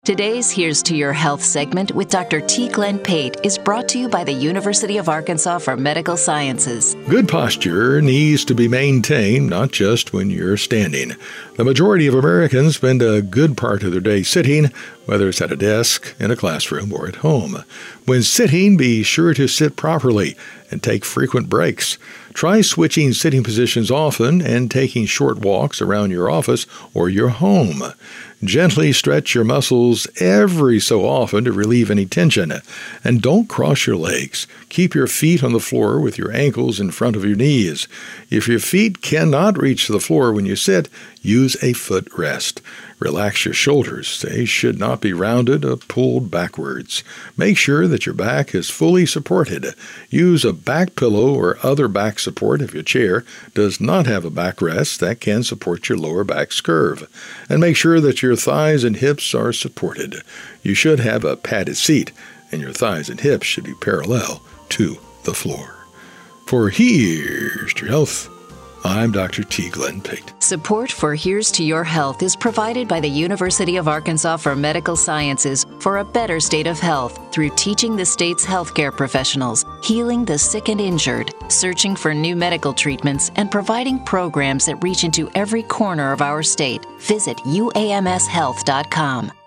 Today's Here's to Your Health segment with Dr. T. Glenn Pate is brought to you by the University of Arkansas for Medical Sciences. Good posture needs to be maintained, not just when you're standing. The majority of Americans spend a good part of their day sitting, whether it's at a desk, in a classroom, or at home. When sitting, be sure to sit properly and take frequent breaks. Try switching sitting positions often and taking short walks around your office or your home. Gently stretch your muscles every so often to relieve any tension. And don't cross your legs. Keep your feet on the floor with your ankles in front of your knees. If your feet cannot reach the floor when you sit, use a footrest. Relax your shoulders. They should not be rounded or pulled backwards. Make sure that your back is fully supported. Use a back pillow or other back support if your chair does not have a backrest that can support your lower back's curve. And make sure that your thighs and hips are supported. You should have a padded seat, and your thighs and hips should be parallel to the floor. For Here's to Your Health, I'm Dr. T. Glenn Pate. Support for Here's to Your Health is provided by the University of Arkansas for Medical Sciences for a better state of health through teaching the state's healthcare professionals, healing the sick and injured, searching for new medical treatments, and providing programs that reach into every corner of our state. Visit uamshealth.com.